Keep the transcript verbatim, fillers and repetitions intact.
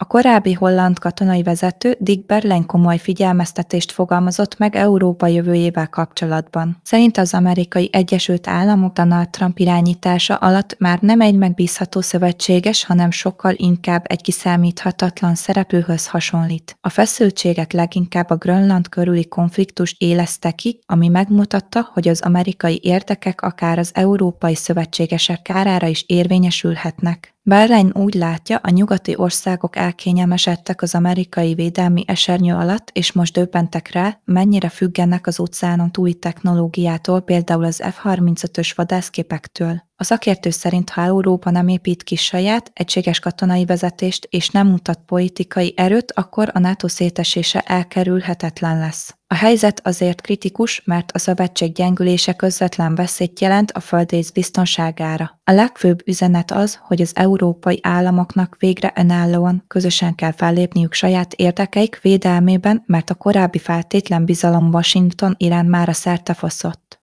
korábbi holland katonai vezető Dick Berlin komoly figyelmeztetést fogalmazott meg Európa jövőjével kapcsolatban. Szerint az Amerikai Egyesült Államok Donald Trump irányítása alatt már nem egy megbízható szövetséges, hanem sokkal inkább egy kiszámíthatatlan szereplőhöz hasonlít. A feszültségek leginkább a Grönland körüli konfliktus éleszte ki, ami megmutatta, hogy az amerikai érdekek akár az európai szövetségesek kárára is érvényesülhetnek. Berlin úgy látja, a nyugati országok elkényelmesedtek az amerikai védelmi esernyő alatt, és most döbbentek rá, mennyire függenek az óceánon túli technológiától, például az ef harmincötös vadászgépektől. A szakértő szerint, ha Európa nem épít ki saját, egységes katonai vezetést és nem mutat politikai erőt, akkor a NATO szétesése elkerülhetetlen lesz. A helyzet azért kritikus, mert a szövetség gyengülése közvetlen veszélyt jelent a földrész biztonságára. A legfőbb üzenet az, hogy az európai államoknak végre önállóan, közösen kell fellépniük saját érdekeik védelmében, mert a korábbi feltétlen bizalom Washington iránt mára szertefosztott.